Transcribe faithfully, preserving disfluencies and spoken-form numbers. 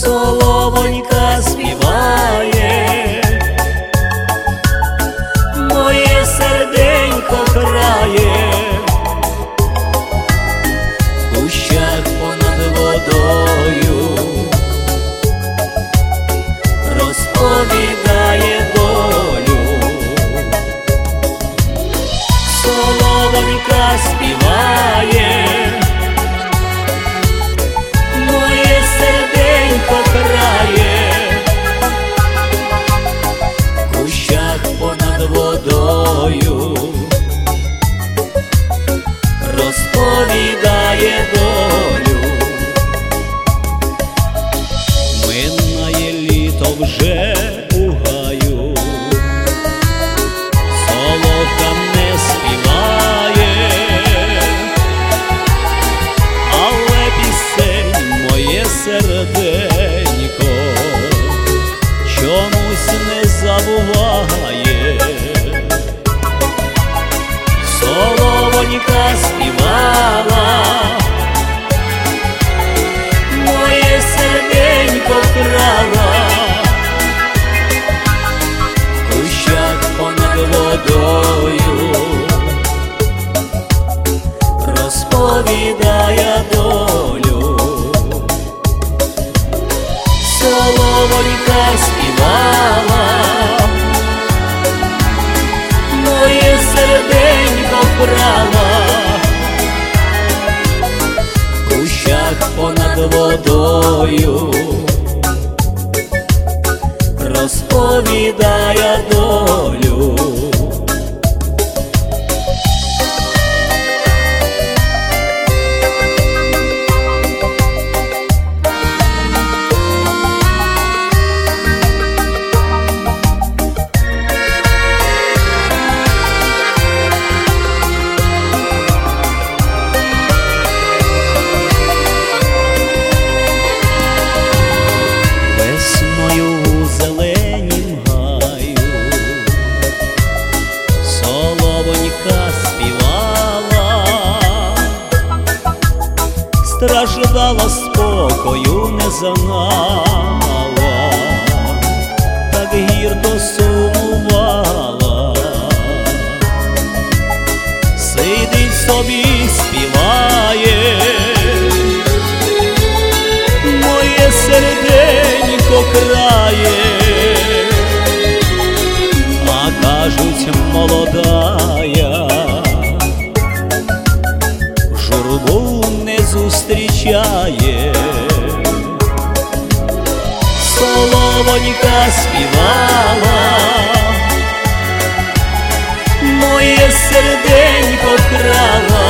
соловонька співає, моє серденько крає, в кущах понад водою розповідає долю. Соловонька співає, моє серденько крає, в кущах понад водою розповідає долю. Минає літо вже у гаю, соловка не співає, але пісень моє серденько чомусь не забуває. Соловонька співала, моє серденько крала, в кущах понад водою розповідає долю. Соловонька співала, моє серденько крала, в кущах понад водою розповідає долю. Весною у зеленім гаю соловонька співала, страждала, спокою не знала, так гірко сумувала. Сидить собі співає, моє серденько крає, а кажуть, молодая журбу не зустрічає. Соловонька співала, моє серденько крала,